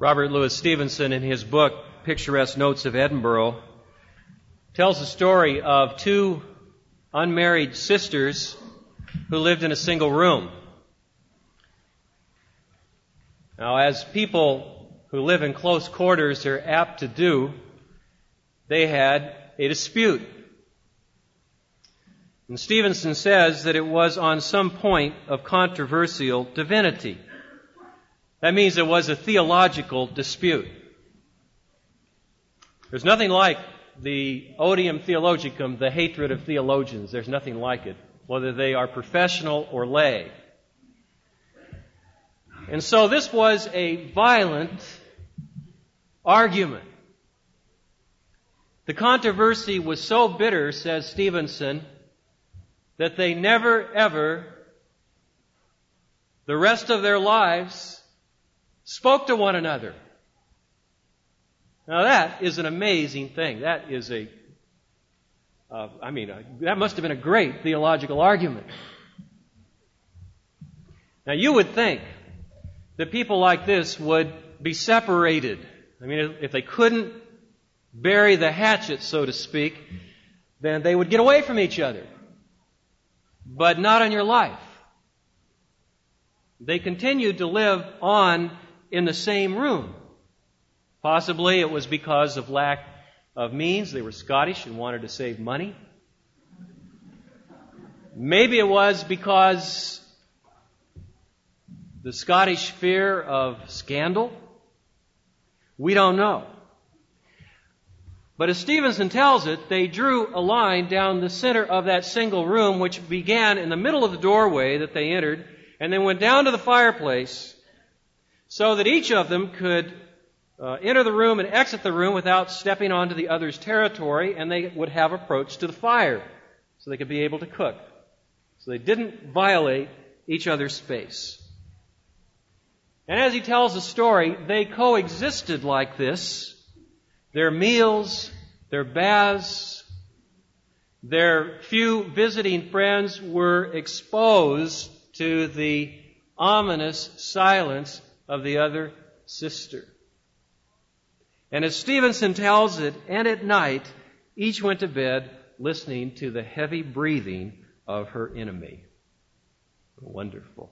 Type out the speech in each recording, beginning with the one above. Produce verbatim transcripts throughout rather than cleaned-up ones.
Robert Louis Stevenson, in his book, Picturesque Notes of Edinburgh, tells the story of two unmarried sisters who lived in a single room. Now, as people who live in close quarters are apt to do, they had a dispute. And Stevenson says that it was on some point of controversial divinity. That means it was a theological dispute. There's nothing like the odium theologicum, the hatred of theologians. There's nothing like it, whether they are professional or lay. And so this was a violent argument. The controversy was so bitter, says Stevenson, that they never ever, the rest of their lives, spoke to one another. Now that is an amazing thing. That is a, uh, I mean, uh, that must have been a great theological argument. Now you would think that people like this would be separated. I mean, if they couldn't bury the hatchet, so to speak, then they would get away from each other. But not in your life. They continued to live on in the same room. Possibly it was because of lack of means. They were Scottish and wanted to save money. Maybe it was because the Scottish fear of scandal. We don't know. But as Stevenson tells it, they drew a line down the center of that single room, which began in the middle of the doorway that they entered, and then went down to the fireplace, so that each of them could uh, enter the room and exit the room without stepping onto the other's territory, and they would have approach to the fire, so they could be able to cook. So they didn't violate each other's space. And as he tells the story, they coexisted like this. Their meals, their baths, their few visiting friends were exposed to the ominous silence of the other sister. And as Stevenson tells it, and at night, each went to bed listening to the heavy breathing of her enemy. Wonderful.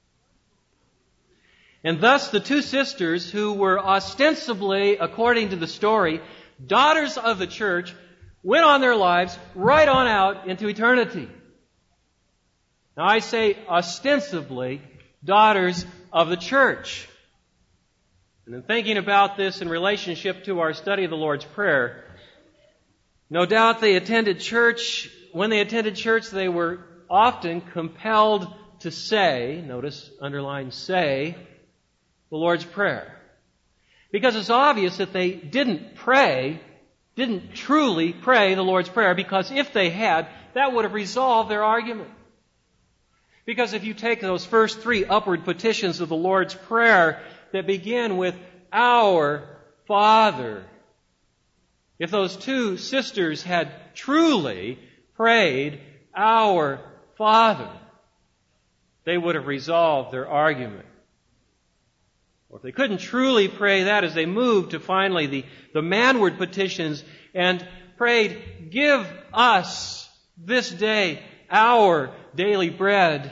And thus the two sisters, who were ostensibly, according to the story, daughters of the church, went on their lives right on out into eternity. Now I say ostensibly daughters of the church. And in thinking about this in relationship to our study of the Lord's Prayer, no doubt they attended church. When they attended church, they were often compelled to say, notice, underline say, the Lord's Prayer. Because it's obvious that they didn't pray, didn't truly pray the Lord's Prayer, because if they had, that would have resolved their argument. Because if you take those first three upward petitions of the Lord's Prayer that begin with Our Father, if those two sisters had truly prayed Our Father, they would have resolved their argument. Or if they couldn't truly pray that, as they moved to finally the, the manward petitions and prayed, give us this day our daily bread,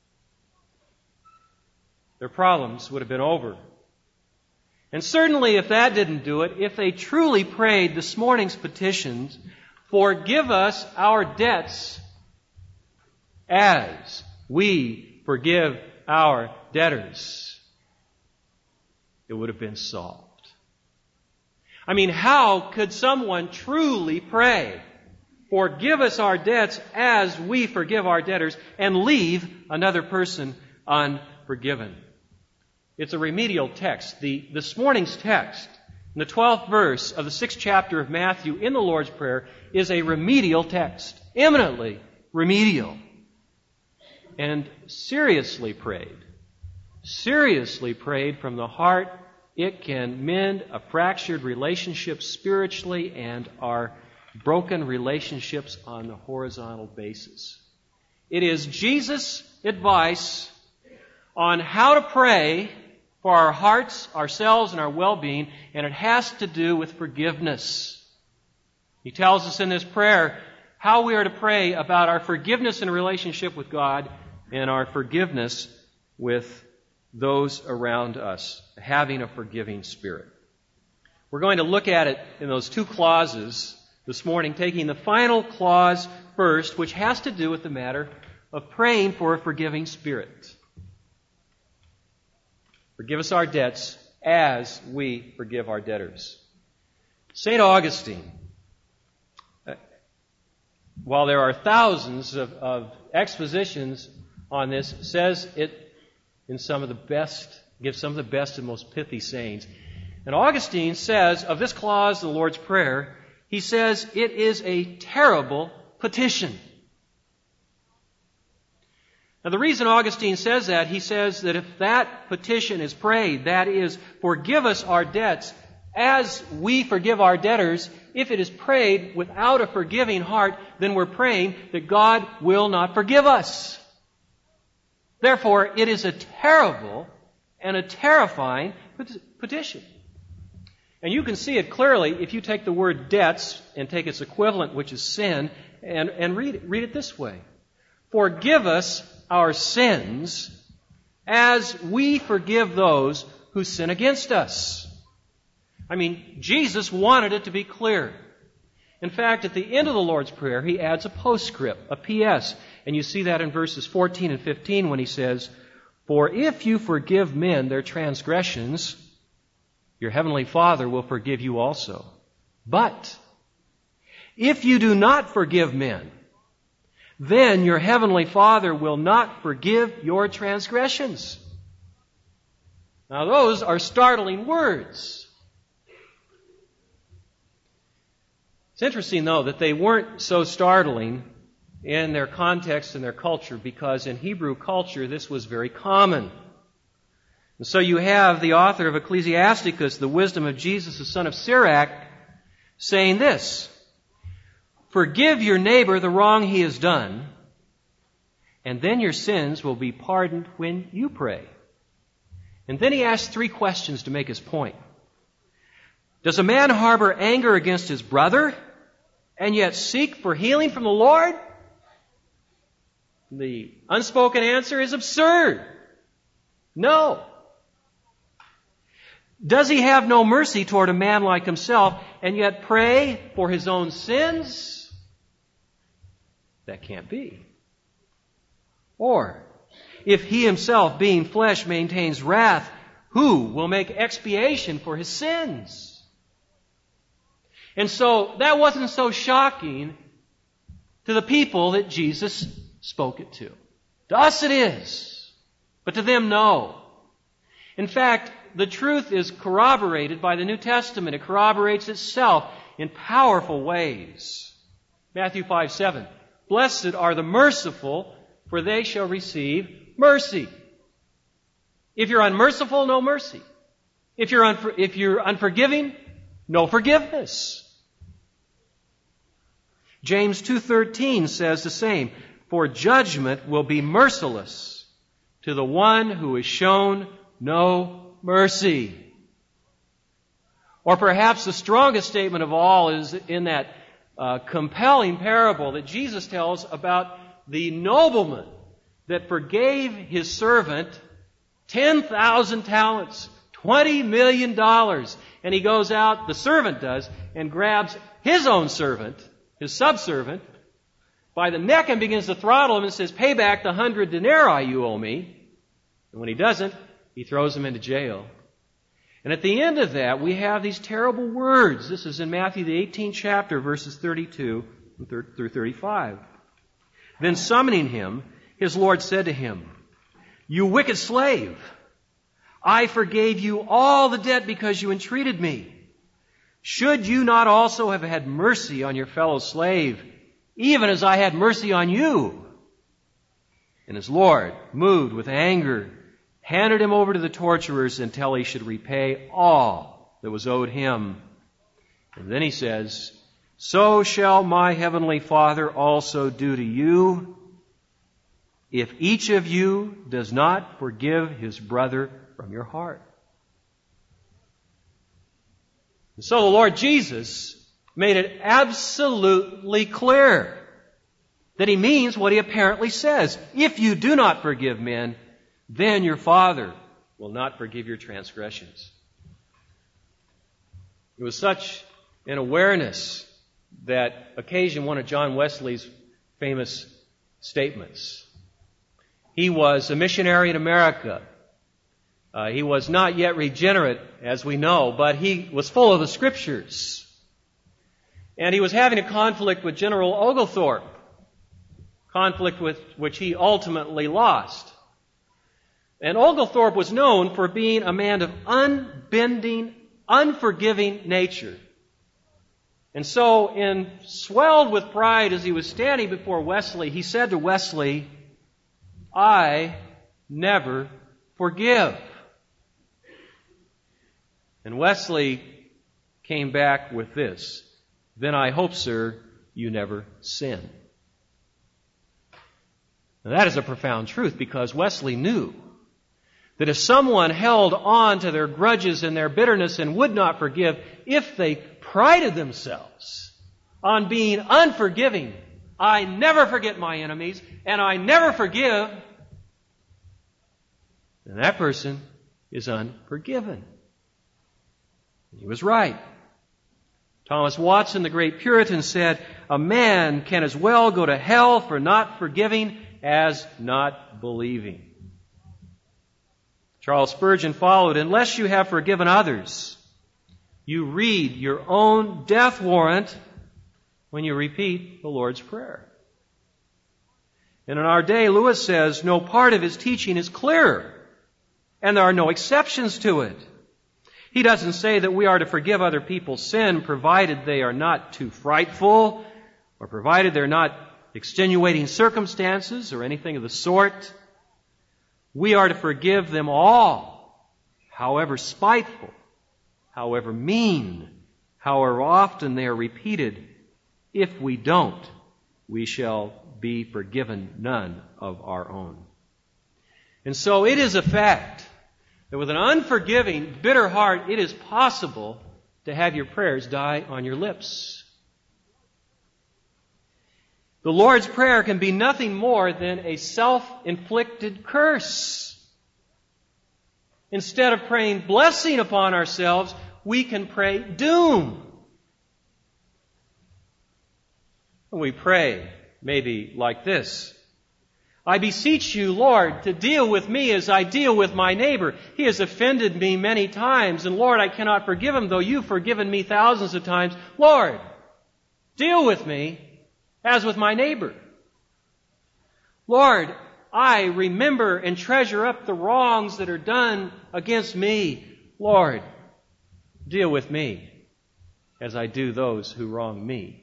their problems would have been over. And certainly if that didn't do it, if they truly prayed this morning's petitions, forgive us our debts as we forgive our debtors, it would have been solved. I mean, how could someone truly pray, forgive us our debts as we forgive our debtors, and leave another person unforgiven? It's a remedial text. The, this morning's text, in the twelfth verse of the sixth chapter of Matthew in the Lord's Prayer, is a remedial text, eminently remedial, and seriously prayed. Seriously prayed from the heart, it can mend a fractured relationship spiritually and our broken relationships on the horizontal basis. It is Jesus' advice on how to pray for our hearts, ourselves, and our well-being, and it has to do with forgiveness. He tells us in this prayer how we are to pray about our forgiveness in relationship with God and our forgiveness with those around us, having a forgiving spirit. We're going to look at it in those two clauses this morning, taking the final clause first, which has to do with the matter of praying for a forgiving spirit. Forgive us our debts as we forgive our debtors. Saint Augustine, while there are thousands of, of expositions on this, says it in some of the best, gives some of the best and most pithy sayings. And Augustine says of this clause, the Lord's Prayer, he says it is a terrible petition. Now the reason Augustine says that, he says that if that petition is prayed, that is, forgive us our debts as we forgive our debtors, if it is prayed without a forgiving heart, then we're praying that God will not forgive us. Therefore, it is a terrible and a terrifying petition. And you can see it clearly if you take the word debts and take its equivalent, which is sin, and, and read it. Read it this way. Forgive us our sins as we forgive those who sin against us. I mean, Jesus wanted it to be clear. In fact, at the end of the Lord's Prayer, he adds a postscript, a P S. And you see that in verses fourteen and fifteen when he says, for if you forgive men their transgressions, your heavenly Father will forgive you also. But if you do not forgive men, then your heavenly Father will not forgive your transgressions. Now those are startling words. It's interesting, though, that they weren't so startling in their context and their culture, because in Hebrew culture this was very common. And so you have the author of Ecclesiasticus, the wisdom of Jesus, the son of Sirach, saying this, forgive your neighbor the wrong he has done, and then your sins will be pardoned when you pray. And then he asks three questions to make his point. Does a man harbor anger against his brother and yet seek for healing from the Lord? The unspoken answer is absurd. No. Does he have no mercy toward a man like himself and yet pray for his own sins? That can't be. Or, if he himself, being flesh, maintains wrath, who will make expiation for his sins? And so that wasn't so shocking to the people that Jesus spoke it to. To us it is, but to them no. In fact, the truth is corroborated by the New Testament. It corroborates itself in powerful ways. Matthew five seven. Blessed are the merciful, for they shall receive mercy. If you're unmerciful, no mercy. If you're, unfor- if you're unforgiving, no forgiveness. James two thirteen says the same. For judgment will be merciless to the one who is shown no mercy. Or perhaps the strongest statement of all is in that uh, compelling parable that Jesus tells about the nobleman that forgave his servant ten thousand talents, twenty million dollars. And he goes out, the servant does, and grabs his own servant, his subservient, by the neck and begins to throttle him and says, pay back the hundred denarii you owe me. And when he doesn't, he throws him into jail. And at the end of that, we have these terrible words. This is in Matthew, the eighteenth chapter, verses thirty-two through thirty-five. Then summoning him, his Lord said to him, you wicked slave, I forgave you all the debt because you entreated me. Should you not also have had mercy on your fellow slave, even as I had mercy on you? And his Lord, moved with anger, handed him over to the torturers until he should repay all that was owed him. And then he says, so shall my heavenly Father also do to you, if each of you does not forgive his brother from your heart. So the Lord Jesus made it absolutely clear that He means what He apparently says. If you do not forgive men, then your Father will not forgive your transgressions. It was such an awareness that occasioned one of John Wesley's famous statements. He was a missionary in America. Uh, he was not yet regenerate, as we know, but he was full of the Scriptures. And he was having a conflict with General Oglethorpe, conflict with which he ultimately lost. And Oglethorpe was known for being a man of unbending, unforgiving nature. And so, in swelled with pride as he was standing before Wesley, he said to Wesley, "I never forgive." And Wesley came back with this, "Then I hope, sir, you never sin." Now that is a profound truth, because Wesley knew that if someone held on to their grudges and their bitterness and would not forgive, if they prided themselves on being unforgiving, "I never forget my enemies, and I never forgive," then that person is unforgiven. He was right. Thomas Watson, the great Puritan, said, "A man can as well go to hell for not forgiving as not believing." Charles Spurgeon followed, "Unless you have forgiven others, you read your own death warrant when you repeat the Lord's Prayer." And in our day, Lewis says, no part of his teaching is clearer, and there are no exceptions to it. He doesn't say that we are to forgive other people's sin, provided they are not too frightful, or provided they're not extenuating circumstances or anything of the sort. We are to forgive them all, however spiteful, however mean, however often they are repeated. If we don't, we shall be forgiven none of our own. And so it is a fact that with an unforgiving, bitter heart, it is possible to have your prayers die on your lips. The Lord's Prayer can be nothing more than a self-inflicted curse. Instead of praying blessing upon ourselves, we can pray doom. We pray maybe like this: "I beseech you, Lord, to deal with me as I deal with my neighbor. He has offended me many times, and Lord, I cannot forgive him, though you've forgiven me thousands of times. Lord, deal with me as with my neighbor. Lord, I remember and treasure up the wrongs that are done against me. Lord, deal with me as I do those who wrong me."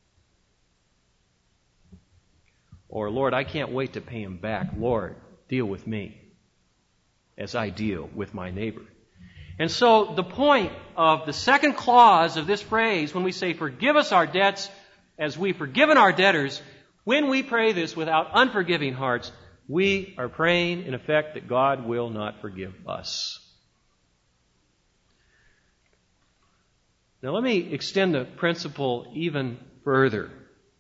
Or, "Lord, I can't wait to pay him back. Lord, deal with me as I deal with my neighbor." And so the point of the second clause of this phrase, when we say, "Forgive us our debts as we've forgiven our debtors," when we pray this without unforgiving hearts, we are praying, in effect, that God will not forgive us. Now let me extend the principle even further.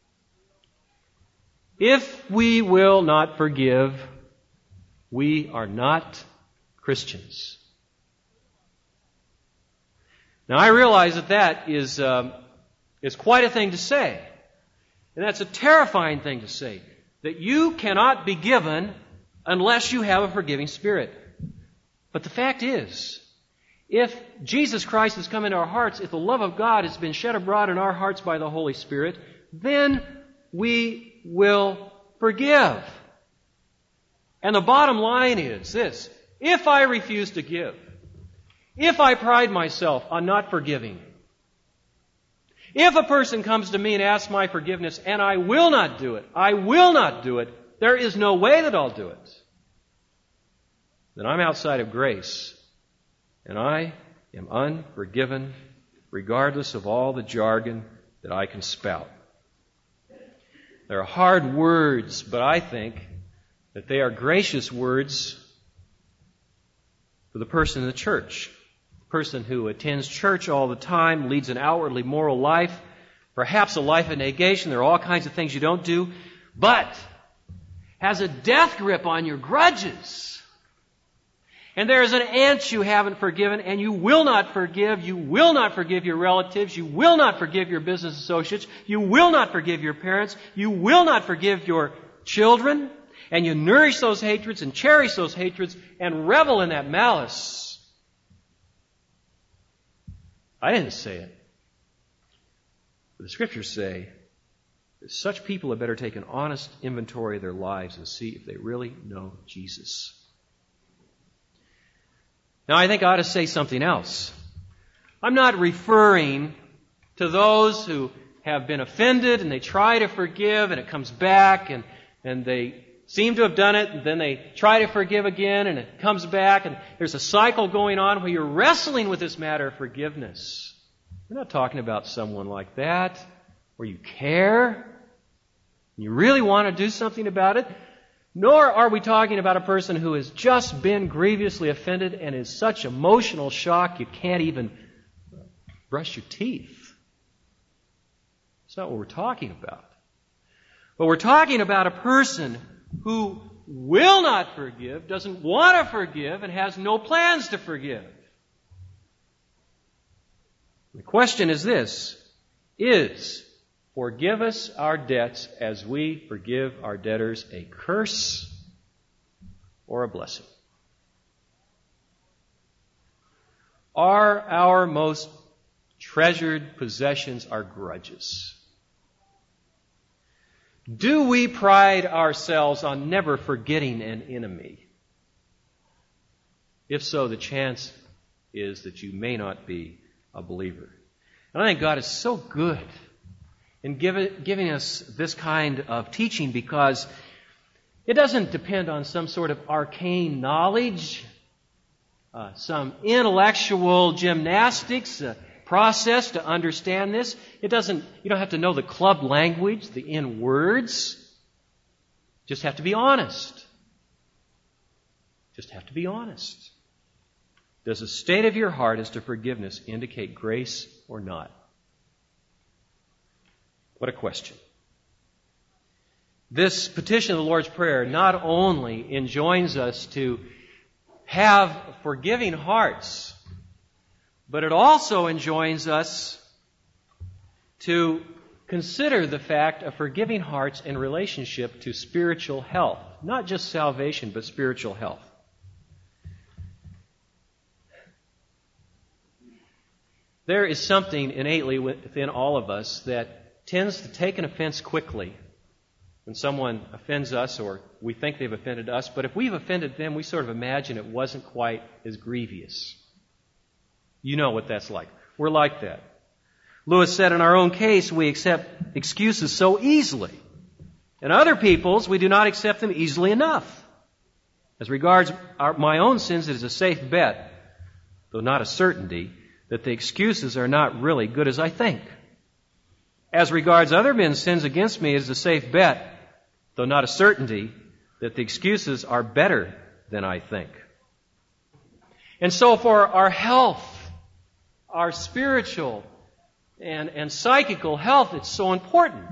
If we will not forgive, we are not Christians. Now I realize that that is, um, is quite a thing to say. And that's a terrifying thing to say, that you cannot be given unless you have a forgiving spirit. But the fact is, if Jesus Christ has come into our hearts, if the love of God has been shed abroad in our hearts by the Holy Spirit, then we will forgive. And the bottom line is this: if I refuse to give, if I pride myself on not forgiving, if a person comes to me and asks my forgiveness and I will not do it, I will not do it, there is no way that I'll do it, then I'm outside of grace and I am unforgiven, regardless of all the jargon that I can spout. They're hard words, but I think that they are gracious words for the person in the church. person who attends church all the time, leads an outwardly moral life, perhaps a life of negation. There are all kinds of things you don't do, but has a death grip on your grudges. And there is an aunt you haven't forgiven, and you will not forgive. You will not forgive your relatives. You will not forgive your business associates. You will not forgive your parents. You will not forgive your children. And you nourish those hatreds and cherish those hatreds and revel in that malice. I didn't say it. But the Scriptures say that such people had better take an honest inventory of their lives and see if they really know Jesus. Now, I think I ought to say something else. I'm not referring to those who have been offended and they try to forgive and it comes back and, and they seem to have done it and then they try to forgive again and it comes back and there's a cycle going on where you're wrestling with this matter of forgiveness. We're not talking about someone like that where you care and you really want to do something about it. Nor are we talking about a person who has just been grievously offended and is such emotional shock you can't even brush your teeth. That's not what we're talking about. But we're talking about a person who will not forgive, doesn't want to forgive, and has no plans to forgive. The question is this: is forgive us our debts as we forgive our debtors a curse or a blessing? Are our most treasured possessions our grudges? Do we pride ourselves on never forgetting an enemy? If so, the chance is that you may not be a believer. And I think God is so good in give, giving us this kind of teaching because it doesn't depend on some sort of arcane knowledge, uh, some intellectual gymnastics uh, process to understand this. It doesn't. You don't have to know the club language, the in words. Just have to be honest. Just have to be honest. Does the state of your heart as to forgiveness indicate grace or not? What a question. This petition of the Lord's Prayer not only enjoins us to have forgiving hearts, but it also enjoins us to consider the fact of forgiving hearts in relationship to spiritual health. Not just salvation, but spiritual health. There is something innately within all of us that tends to take an offense quickly when someone offends us or we think they've offended us. But if we've offended them, we sort of imagine it wasn't quite as grievous. You know what that's like. We're like that. Lewis said, in our own case, we accept excuses so easily. In other people's, we do not accept them easily enough. As regards our, my own sins, it is a safe bet, though not a certainty, that the excuses are not really good as I think. As regards other men's sins against me, it is a safe bet, though not a certainty, that the excuses are better than I think. And so for our health, our spiritual and, and psychical health, it's so important.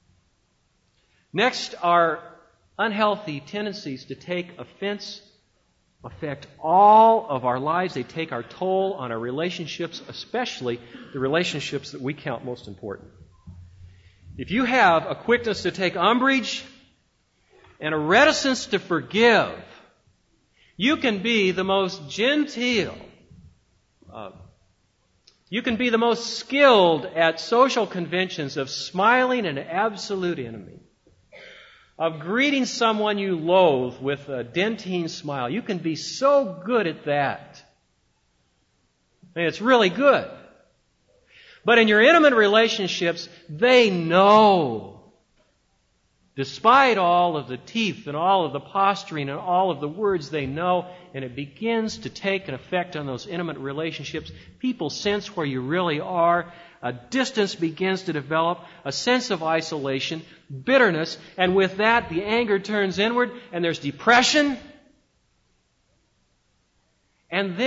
Next, our unhealthy tendencies to take offense affect all of our lives. They take our toll on our relationships, especially the relationships that we count most important. If you have a quickness to take umbrage and a reticence to forgive, you can be the most genteel, uh, you can be the most skilled at social conventions of smiling an absolute enemy, of greeting someone you loathe with a dentine smile. You can be so good at that. I mean, it's really good. But in your intimate relationships, they know, despite all of the teeth and all of the posturing and all of the words, they know, and it begins to take an effect on those intimate relationships. People sense where you really are. A distance begins to develop, a sense of isolation, bitterness, and with that, the anger turns inward, and there's depression. And then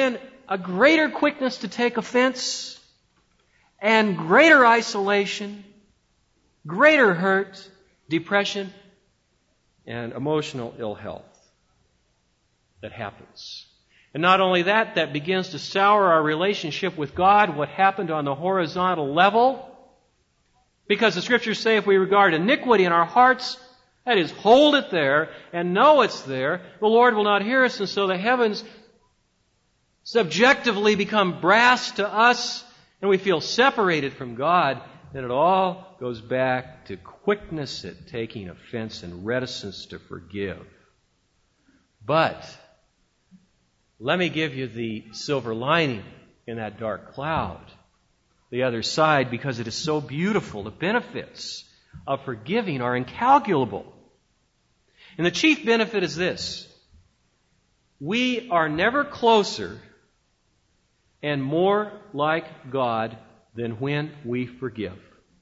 a greater quickness to take offense and greater isolation, greater hurt, depression, and emotional ill health that happens. And not only that, that begins to sour our relationship with God, what happened on the horizontal level. Because the Scriptures say if we regard iniquity in our hearts, that is, hold it there and know it's there, the Lord will not hear us, and so the heavens subjectively become brass to us, and we feel separated from God. Then it all goes back to quickness at taking offense and reticence to forgive. But let me give you the silver lining in that dark cloud, the other side, because it is so beautiful. The benefits of forgiving are incalculable. And the chief benefit is this: we are never closer and more like God than when we forgive.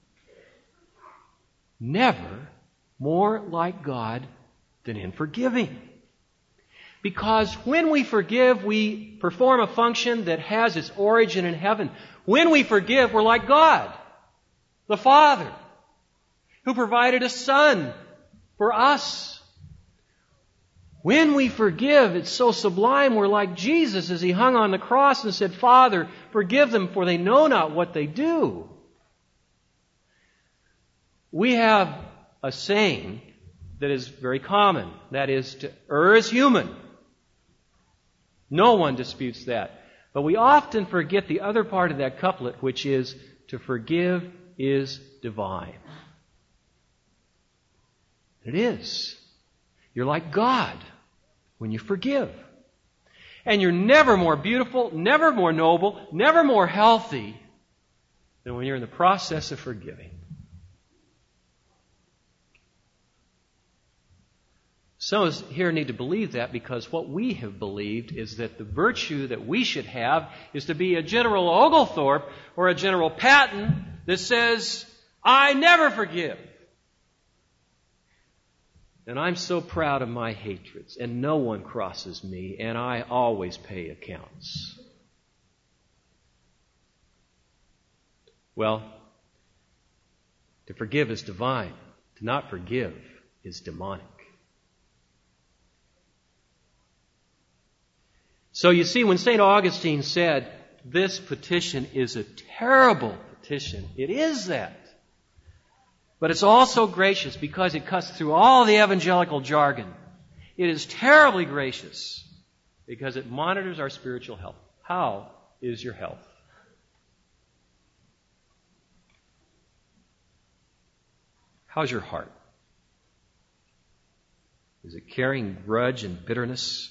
Never more like God than in forgiving. Because when we forgive, we perform a function that has its origin in heaven. When we forgive, we're like God, the Father, who provided a Son for us. When we forgive, it's so sublime, we're like Jesus as He hung on the cross and said, Father, forgive them, for they know not what they do. We have a saying that is very common. That is, to err is human. No one disputes that. But we often forget the other part of that couplet, which is, to forgive is divine. It is. You're like God when you forgive. And you're never more beautiful, never more noble, never more healthy than when you're in the process of forgiving. Some of us here need to believe that, because what we have believed is that the virtue that we should have is to be a General Oglethorpe or a General Patton that says, I never forgive. And I'm so proud of my hatreds, and no one crosses me, and I always pay accounts. Well, to forgive is divine. To not forgive is demonic. So you see, when Saint Augustine said, this petition is a terrible petition, it is that. But it's also gracious because it cuts through all the evangelical jargon. It is terribly gracious because it monitors our spiritual health. How is your health? How's your heart? Is it carrying grudge and bitterness?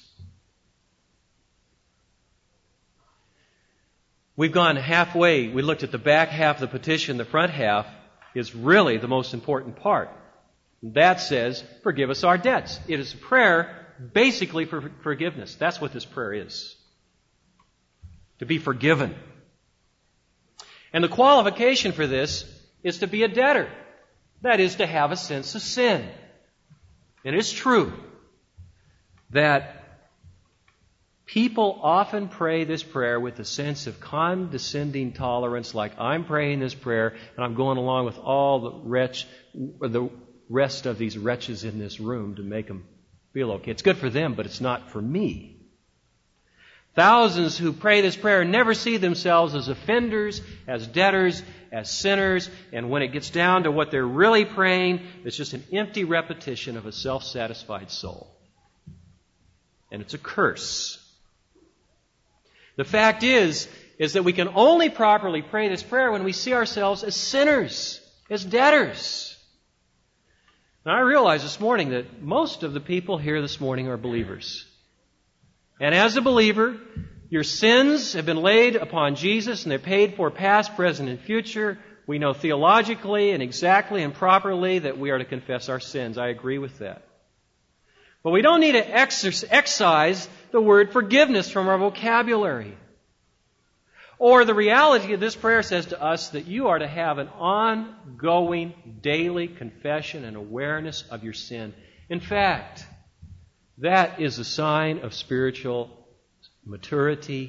We've gone halfway. We looked at the back half of the petition. The front half is really the most important part. That says, forgive us our debts. It is a prayer basically for forgiveness. That's what this prayer is. To be forgiven. And the qualification for this is to be a debtor. That is, to have a sense of sin. And it's true that people often pray this prayer with a sense of condescending tolerance, like I'm praying this prayer and I'm going along with all the wretch, or the rest of these wretches in this room to make them feel okay. It's good for them, but it's not for me. Thousands who pray this prayer never see themselves as offenders, as debtors, as sinners, and when it gets down to what they're really praying, it's just an empty repetition of a self-satisfied soul. And it's a curse. The fact is, is that we can only properly pray this prayer when we see ourselves as sinners, as debtors. Now, I realize this morning that most of the people here this morning are believers. And as a believer, your sins have been laid upon Jesus, and they're paid for past, present, and future. We know theologically and exactly and properly that we are to confess our sins. I agree with that. But we don't need to exercise, excise the word forgiveness from our vocabulary. Or the reality of this prayer says to us that you are to have an ongoing daily confession and awareness of your sin. In fact, that is a sign of spiritual maturity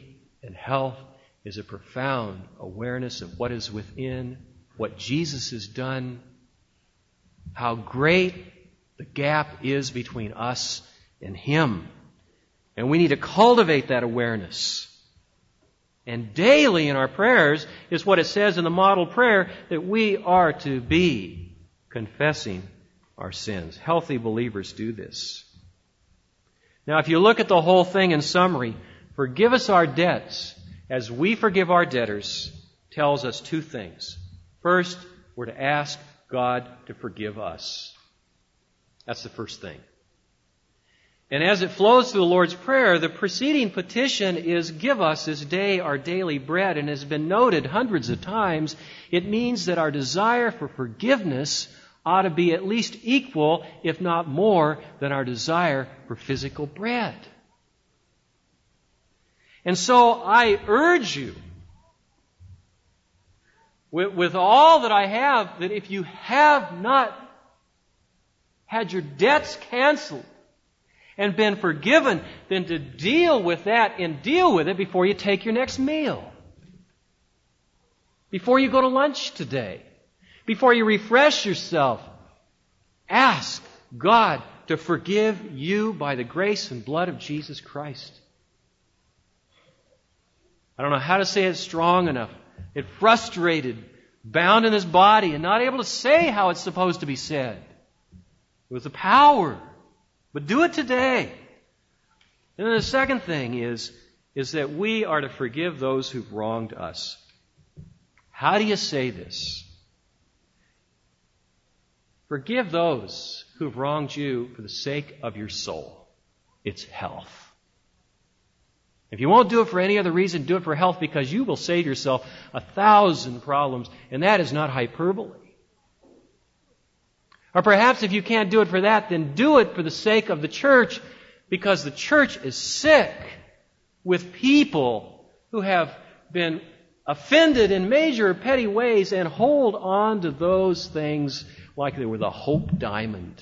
And health is a profound awareness of what is within, what Jesus has done, how great the gap is between us and Him. And we need to cultivate that awareness. And daily in our prayers is what it says in the model prayer, that we are to be confessing our sins. Healthy believers do this. Now, if you look at the whole thing in summary, forgive us our debts as we forgive our debtors tells us two things. First, we're to ask God to forgive us. That's the first thing. And as it flows through the Lord's Prayer, the preceding petition is, give us this day our daily bread. And has been noted hundreds of times, it means that our desire for forgiveness ought to be at least equal, if not more, than our desire for physical bread. And so I urge you, with, with all that I have, that if you have not had your debts canceled and been forgiven, then to deal with that and deal with it before you take your next meal. Before you go to lunch today. Before you refresh yourself. Ask God to forgive you by the grace and blood of Jesus Christ. I don't know how to say it strong enough. It frustrated, bound in his body, and not able to say how it's supposed to be said. It was the power. But do it today. And then the second thing is, is that we are to forgive those who've wronged us. How do you say this? Forgive those who've wronged you for the sake of your soul. It's health. If you won't do it for any other reason, do it for health, because you will save yourself a thousand problems, and that is not hyperbole. Or perhaps if you can't do it for that, then do it for the sake of the church, because the church is sick with people who have been offended in major or petty ways and hold on to those things like they were the hope diamond.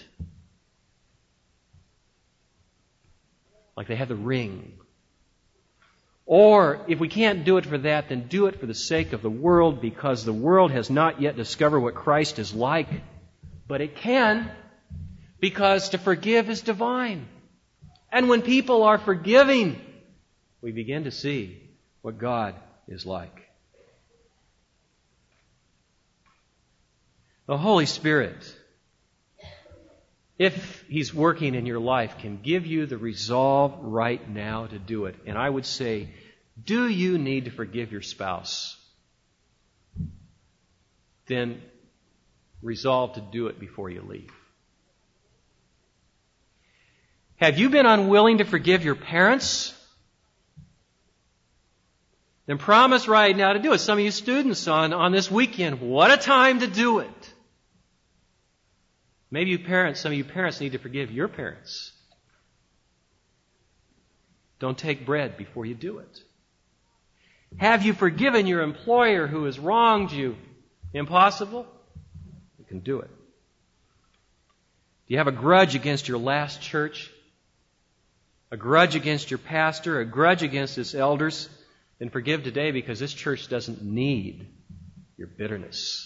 Like they have the ring. Or, if we can't do it for that, then do it for the sake of the world, because the world has not yet discovered what Christ is like. But it can, because to forgive is divine. And when people are forgiving, we begin to see what God is like. The Holy Spirit, if He's working in your life, can give you the resolve right now to do it. And I would say, do you need to forgive your spouse? Then resolve to do it before you leave. Have you been unwilling to forgive your parents? Then promise right now to do it. Some of you students on, on this weekend, what a time to do it. Maybe you parents, some of you parents need to forgive your parents. Don't take bread before you do it. Have you forgiven your employer who has wronged you? Impossible? You can do it. Do you have a grudge against your last church? A grudge against your pastor? A grudge against its elders? Then forgive today, because this church doesn't need your bitterness.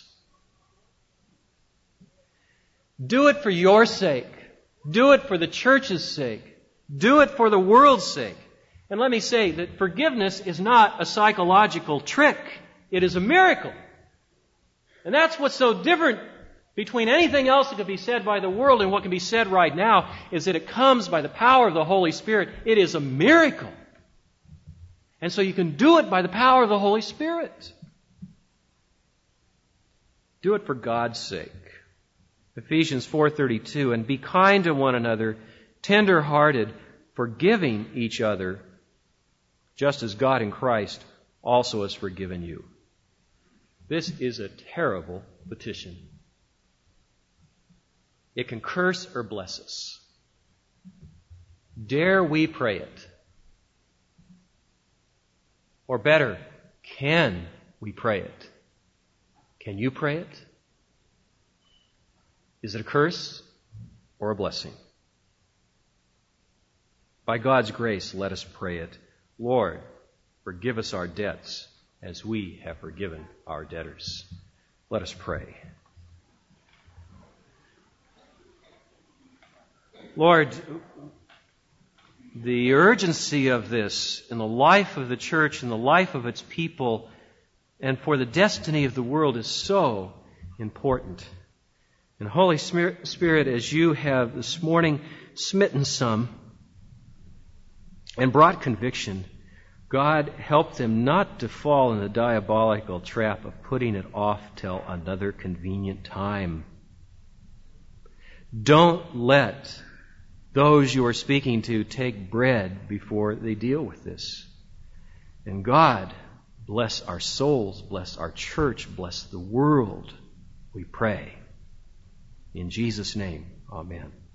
Do it for your sake. Do it for the church's sake. Do it for the world's sake. And let me say that forgiveness is not a psychological trick. It is a miracle. And that's what's so different between anything else that could be said by the world and what can be said right now, is that it comes by the power of the Holy Spirit. It is a miracle. And so you can do it by the power of the Holy Spirit. Do it for God's sake. Ephesians four thirty-two, and be kind to one another, tender-hearted, forgiving each other, just as God in Christ also has forgiven you. This is a terrible petition. It can curse or bless us. Dare we pray it? Or better, can we pray it? Can you pray it? Is it a curse or a blessing? By God's grace, let us pray it. Lord, Forgive us our debts as we have forgiven our debtors. Let us pray. Lord, the urgency of this in the life of the church, in the life of its people, and for the destiny of the world is so important. And Holy Spirit, as you have this morning smitten some and brought conviction, God, help them not to fall in the diabolical trap of putting it off till another convenient time. Don't let those you are speaking to take bread before they deal with this. And God, bless our souls, bless our church, bless the world, we pray. In Jesus' name, amen.